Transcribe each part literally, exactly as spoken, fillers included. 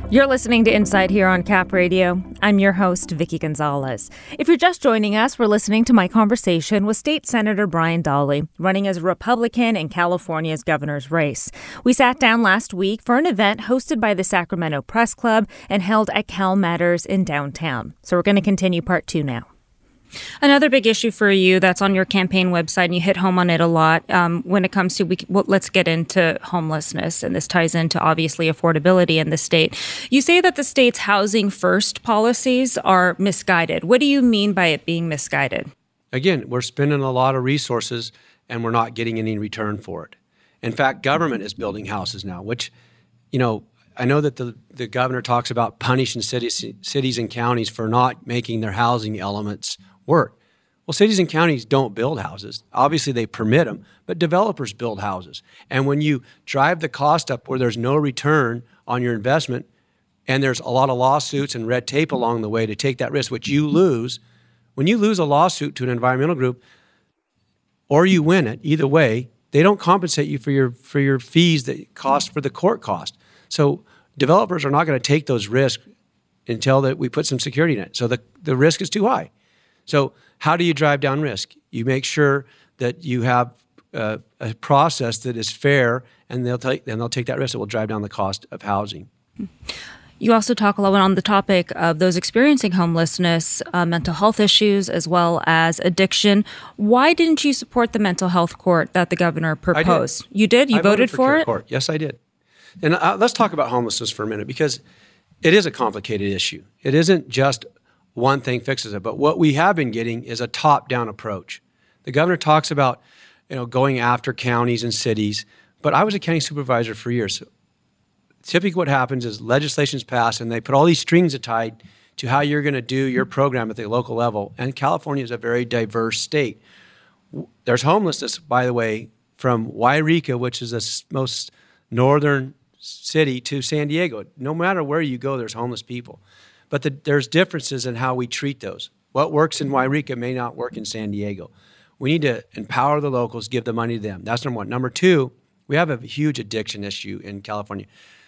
You're listening to Inside here on Cap Radio. I'm your host, Vicky Gonzalez. If you're just joining us, we're listening to my conversation with State Senator Brian Dahle, running as a Republican in California's governor's race. We sat down last week for an event hosted by the Sacramento Press Club and held at Cal Matters in downtown. So we're going to continue part two now. Another big issue for you that's on your campaign website, and you hit home on it a lot, um, when it comes to, we, well, let's get into homelessness, and this ties into, obviously, affordability in the state. You say that the state's housing first policies are misguided. What do you mean by it being misguided? Again, we're spending a lot of resources, and we're not getting any return for it. In fact, government is building houses now, which, you know, I know that the, the governor talks about punishing cities, cities and counties for not making their housing elements work. Well, cities and counties don't build houses. Obviously, they permit them, but developers build houses. And when you drive the cost up where there's no return on your investment, and there's a lot of lawsuits and red tape along the way to take that risk, which you lose, when you lose a lawsuit to an environmental group, or you win it, either way, they don't compensate you for your for your fees that cost for the court cost. So developers are not going to take those risks until that we put some security in it. So the, the risk is too high. So how do you drive down risk? You make sure that you have uh, a process that is fair, and they'll take then they'll take that risk that will drive down the cost of housing. You also talk a lot on the topic of those experiencing homelessness, uh, mental health issues, as well as addiction. Why didn't you support the mental health court that the governor proposed? I did. You did? You I voted, voted for, for Care it? Court. Yes, I did. And uh, let's talk about homelessness for a minute, because it is a complicated issue. It isn't just one thing fixes it. But what we have been getting is a top-down approach. The governor talks about, you know, going after counties and cities, but I was a county supervisor for years. So typically what happens is legislation's passed and they put all these strings tied to how you're going to do your program at the local level. And California is a very diverse state. There's homelessness, by the way, from Yreka, which is the most northern city, to San Diego. No matter where you go, there's homeless people. But the, there's differences in how we treat those. What works in Yreka may not work in San Diego. We need to empower the locals, give the money to them. That's number one. Number two, we have a huge addiction issue in California.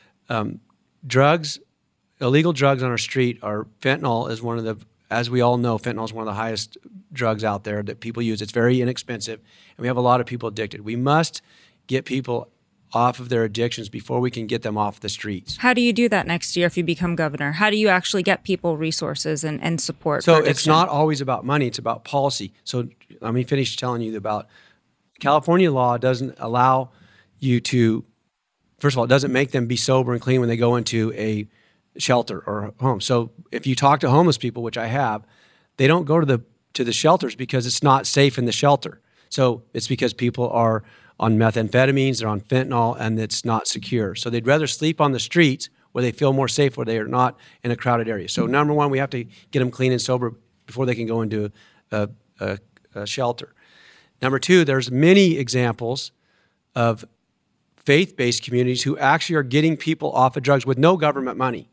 Um, drugs, illegal drugs on our street are, fentanyl is one of the, as we all know, fentanyl is one of the highest drugs out there that people use. It's very inexpensive, and we have a lot of people addicted. We must get people off of their addictions before we can get them off the streets. How do you do that next year if you become governor? How do you actually get people resources and, and support? So it's not always about money, it's about policy. So let me finish telling you about California law doesn't allow you to, first of all, it doesn't make them be sober and clean when they go into a shelter or home. So if you talk to homeless people, which I have, they don't go to the to the shelters because it's not safe in the shelter. So it's because people are on methamphetamines, they're on fentanyl, and it's not secure. So they'd rather sleep on the streets where they feel more safe, where they are not in a crowded area. So number one, we have to get them clean and sober before they can go into a, a, a shelter. Number two, there's many examples of faith-based communities who actually are getting people off of drugs with no government money.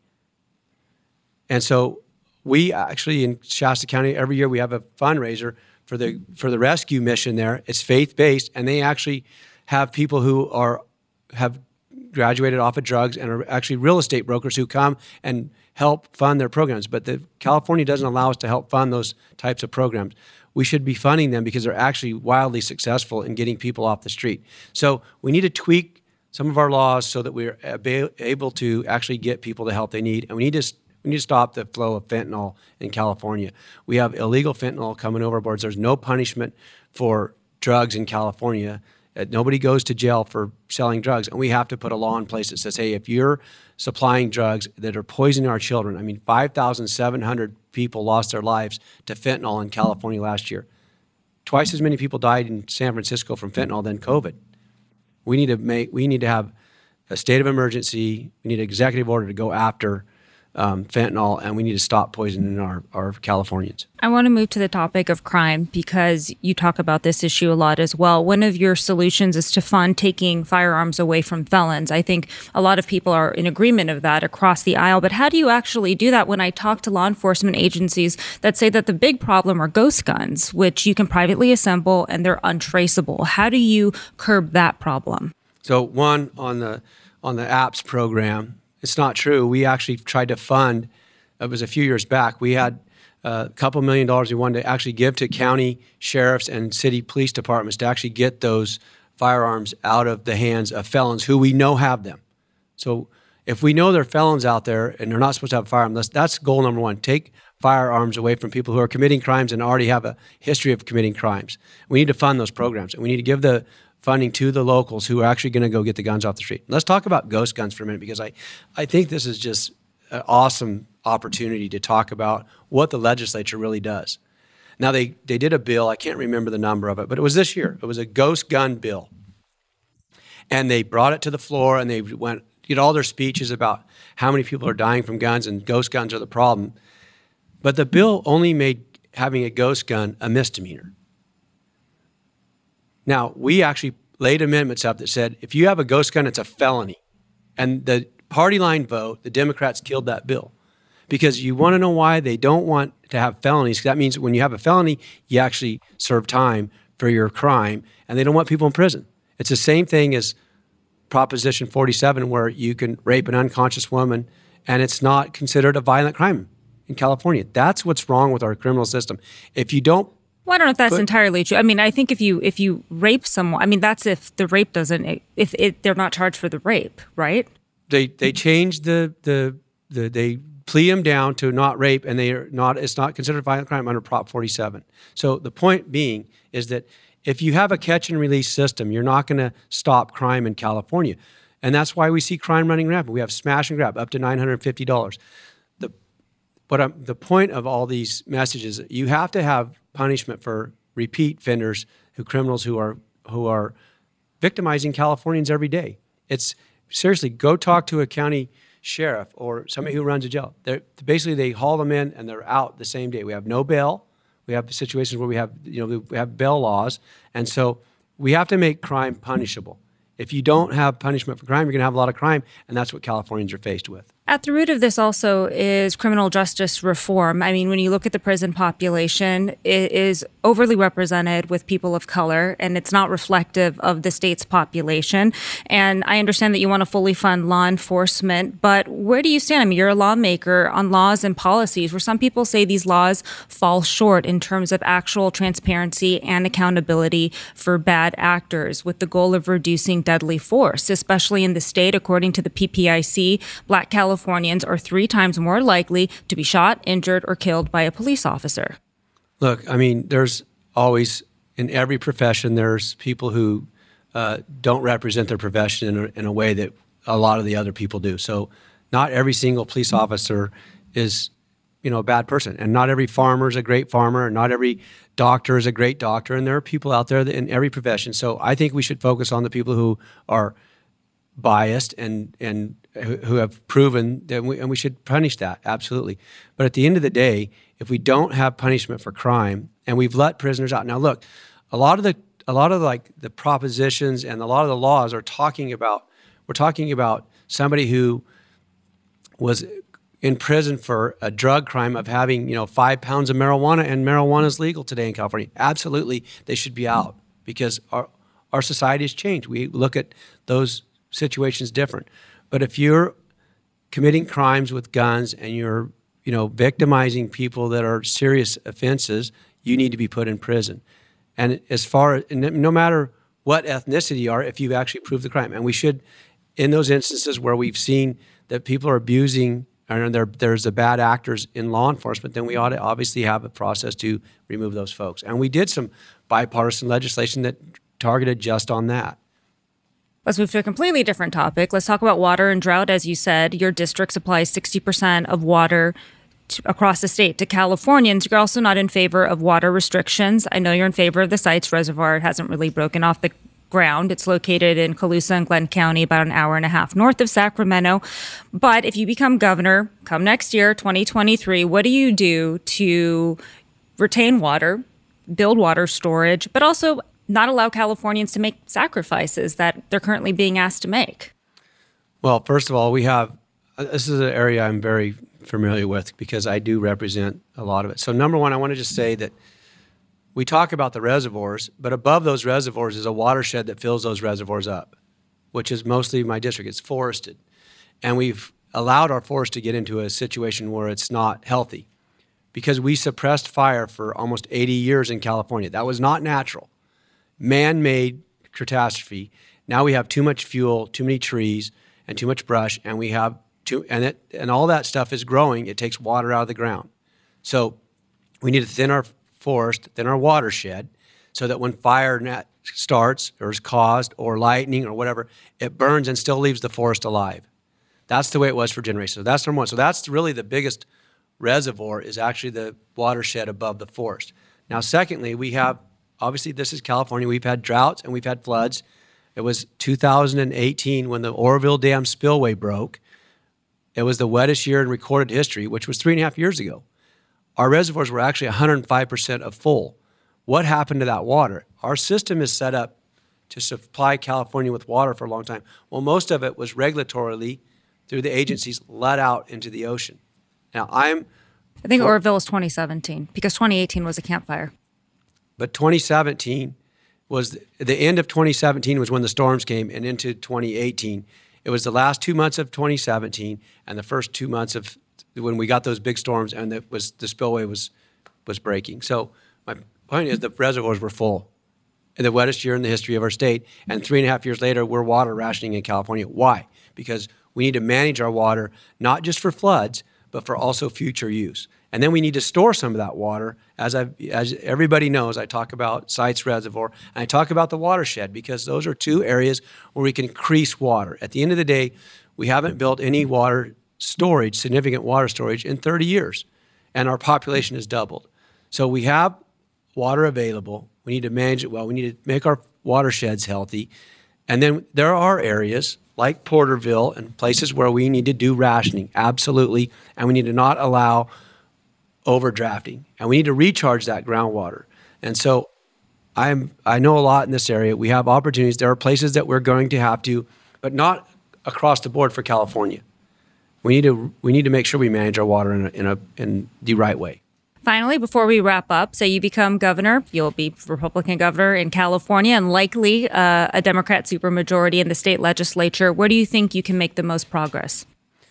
And so we actually, in Shasta County, every year we have a fundraiser for the for the rescue mission there. It's faith-based, and they actually have people who are have graduated off of drugs and are actually real estate brokers who come and help fund their programs. But the California doesn't allow us to help fund those types of programs. We should be funding them because they're actually wildly successful in getting people off the street. So we need to tweak some of our laws so that we're able to actually get people the help they need, and we need to We need to stop the flow of fentanyl in California. We have illegal fentanyl coming over our boards. There's no punishment for drugs in California. Uh, nobody goes to jail for selling drugs. And we have to put a law in place that says, hey, if you're supplying drugs that are poisoning our children, I mean, five thousand seven hundred people lost their lives to fentanyl in California last year. Twice as many people died in San Francisco from fentanyl than COVID. We need to make, we need to have a state of emergency. We need an executive order to go after Um, fentanyl, and we need to stop poisoning our, our Californians. I want to move to the topic of crime because you talk about this issue a lot as well. One of your solutions is to fund taking firearms away from felons. I think a lot of people are in agreement of that across the aisle, but how do you actually do that? When I talk to law enforcement agencies that say that the big problem are ghost guns, which you can privately assemble and they're untraceable. How do you curb that problem? So one, on the on the A P P S program, It's not true. We actually tried to fund, it was a few years back, we had a couple million dollars we wanted to actually give to county sheriffs and city police departments to actually get those firearms out of the hands of felons who we know have them. So if we know there are felons out there and they're not supposed to have firearms, that's, that's goal number one. Take firearms away from people who are committing crimes and already have a history of committing crimes. We need to fund those programs, and we need to give the funding to the locals who are actually going to go get the guns off the street. Let's talk about ghost guns for a minute, because I, I think this is just an awesome opportunity to talk about what the legislature really does. Now, they, they did a bill, I can't remember the number of it, but it was this year. It was a ghost gun bill. And they brought it to the floor, and they went, did all their speeches about how many people are dying from guns and ghost guns are the problem. But the bill only made having a ghost gun a misdemeanor. Now, we actually laid amendments up that said, if you have a ghost gun, it's a felony. And the party line vote, the Democrats killed that bill. Because you want to know why they don't want to have felonies. That means when you have a felony, you actually serve time for your crime, and they don't want people in prison. It's the same thing as Proposition forty-seven, where you can rape an unconscious woman, and it's not considered a violent crime in California. That's what's wrong with our criminal system. If you don't Well, I don't know if that's But, entirely true. I mean, I think if you if you rape someone, I mean, that's if the rape doesn't, if it, they're not charged for the rape, right? They they changed the the the they plea them down to not rape, and they are not. It's not considered a violent crime under Prop forty-seven. So the point being is that if you have a catch and release system, you're not going to stop crime in California, and that's why we see crime running rampant. We have smash and grab up to nine hundred fifty dollars. The but um, the point of all these messages, you have to have punishment for repeat offenders, who criminals who are who are victimizing Californians every day. It's seriously, go talk to a county sheriff or somebody who runs a jail. They're, basically, they haul them in and they're out the same day. We have no bail. We have situations where we have you know we have bail laws, and so we have to make crime punishable. If you don't have punishment for crime, you're going to have a lot of crime, and that's what Californians are faced with. At the root of this also is criminal justice reform. I mean, when you look at the prison population, it is overly represented with people of color, and it's not reflective of the state's population. And I understand that you want to fully fund law enforcement, but where do you stand? I mean, you're a lawmaker on laws and policies where some people say these laws fall short in terms of actual transparency and accountability for bad actors, with the goal of reducing deadly force, especially in the state. According to the P P I C, Black Californians Californians are three times more likely to be shot, injured, or killed by a police officer. Look, I mean, there's always, in every profession, there's people who uh, don't represent their profession in a, in a way that a lot of the other people do. So not every single police officer is, you know, a bad person. And not every farmer is a great farmer. And not every doctor is a great doctor. And there are people out there that in every profession. So I think we should focus on the people who are biased and and who have proven that, we, and we should punish that, absolutely. But at the end of the day, if we don't have punishment for crime, and we've let prisoners out. Now, look, a lot of the a lot of like the propositions and a lot of the laws are talking about. We're talking about somebody who was in prison for a drug crime of having you know five pounds of marijuana, and marijuana is legal today in California. Absolutely, they should be out because our our society has changed. We look at those situations different. But if you're committing crimes with guns and you're, you know, victimizing people that are serious offenses, you need to be put in prison. And as far as, no matter what ethnicity you are, if you've actually proved the crime. And we should, in those instances where we've seen that people are abusing and there, there's the bad actors in law enforcement, then we ought to obviously have a process to remove those folks. And we did some bipartisan legislation that targeted just on that. Let's move to a completely different topic. Let's talk about water and drought. As you said, your district supplies sixty percent of water to, across the state to Californians. You're also not in favor of water restrictions. I know you're in favor of the Sites Reservoir. It hasn't really broken off the ground. It's located in Colusa and Glenn County, about an hour and a half north of Sacramento. But if you become governor, come next year, twenty twenty-three, what do you do to retain water, build water storage, but also not allow Californians to make sacrifices that they're currently being asked to make? Well, first of all, we have, this is an area I'm very familiar with because I do represent a lot of it. So number one, I want to just say that we talk about the reservoirs, but above those reservoirs is a watershed that fills those reservoirs up, which is mostly my district. It's forested. And we've allowed our forest to get into a situation where it's not healthy because we suppressed fire for almost eighty years in California. That was not natural. Man-made catastrophe. Now we have too much fuel, too many trees, and too much brush, and we have too, and it, and all that stuff is growing. It takes water out of the ground. So we need to thin our forest, thin our watershed, so that when fire net starts or is caused or lightning or whatever, it burns and still leaves the forest alive. That's the way it was for generations. So that's number one. So that's really the biggest reservoir is actually the watershed above the forest. Now, secondly, we have, obviously this is California, we've had droughts and we've had floods. It was two thousand eighteen when the Oroville Dam spillway broke. It was the wettest year in recorded history, which was three and a half years ago. Our reservoirs were actually one hundred five percent of full. What happened to that water? Our system is set up to supply California with water for a long time. Well, most of it was regulatorily, through the agencies, let out into the ocean. Now, I'm... I think Oroville was twenty seventeen, because twenty eighteen was a campfire. But twenty seventeen was, the end of twenty seventeen was when the storms came, and into twenty eighteen. It was the last two months of twenty seventeen and the first two months of when we got those big storms and it was, the spillway was, was breaking. So my point is the reservoirs were full in the wettest year in the history of our state, and three and a half years later, we're water rationing in California. Why? Because we need to manage our water, not just for floods, but for also future use. And then we need to store some of that water. As I, as everybody knows, I talk about Sites Reservoir, and I talk about the watershed because those are two areas where we can increase water. At the end of the day, we haven't built any water storage, significant water storage, in thirty years, and our population has doubled. So we have water available. We need to manage it well. We need to make our watersheds healthy. And then there are areas like Porterville and places where we need to do rationing, absolutely, and we need to not allow overdrafting, and we need to recharge that groundwater. And so I'm, I know a lot in this area. We have opportunities. There are places that we're going to have to, but not across the board for California. We need to, we need to make sure we manage our water in a, in a, in the right way. Finally, before we wrap up, say you become governor, you'll be Republican governor in California and likely uh, a Democrat supermajority in the state legislature. Where do you think you can make the most progress?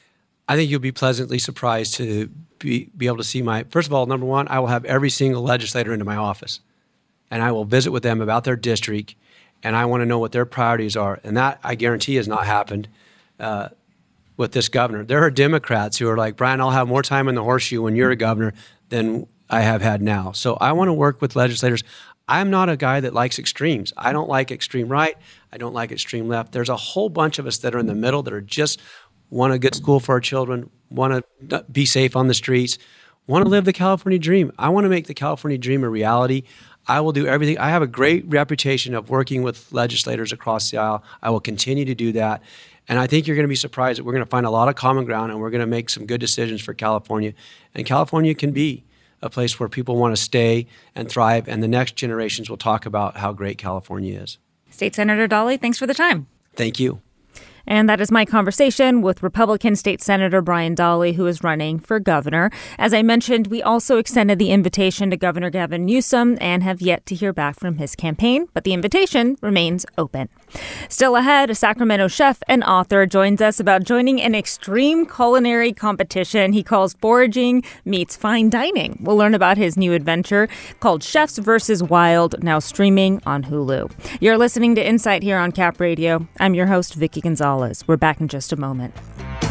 I think you'll be pleasantly surprised to be, be able to see my, first of all, number one, I will have every single legislator into my office, and I will visit with them about their district, and I want to know what their priorities are. And that, I guarantee, has not happened uh, with this governor. There are Democrats who are like, Brian, I'll have more time in the horseshoe when you're a governor than I have had now. So I want to work with legislators. I'm not a guy that likes extremes. I don't like extreme right. I don't like extreme left. There's a whole bunch of us that are in the middle that are just want a good school for our children, want to be safe on the streets, want to live the California dream. I want to make the California dream a reality. I will do everything. I have a great reputation of working with legislators across the aisle. I will continue to do that. And I think you're going to be surprised that we're going to find a lot of common ground, and we're going to make some good decisions for California. And California can be a place where people want to stay and thrive, and the next generations will talk about how great California is. State Senator Dawley, thanks for the time. Thank you. And that is my conversation with Republican State Senator Brian Dawley, who is running for governor. As I mentioned, we also extended the invitation to Governor Gavin Newsom and have yet to hear back from his campaign, but the invitation remains open. Still ahead, a Sacramento chef and author joins us about joining an extreme culinary competition he calls Foraging Meets Fine Dining. We'll learn about his new adventure called Chefs versus Wild, now streaming on Hulu. You're listening to Insight here on Cap Radio. I'm your host, Vicki Gonzalez. We're back in just a moment.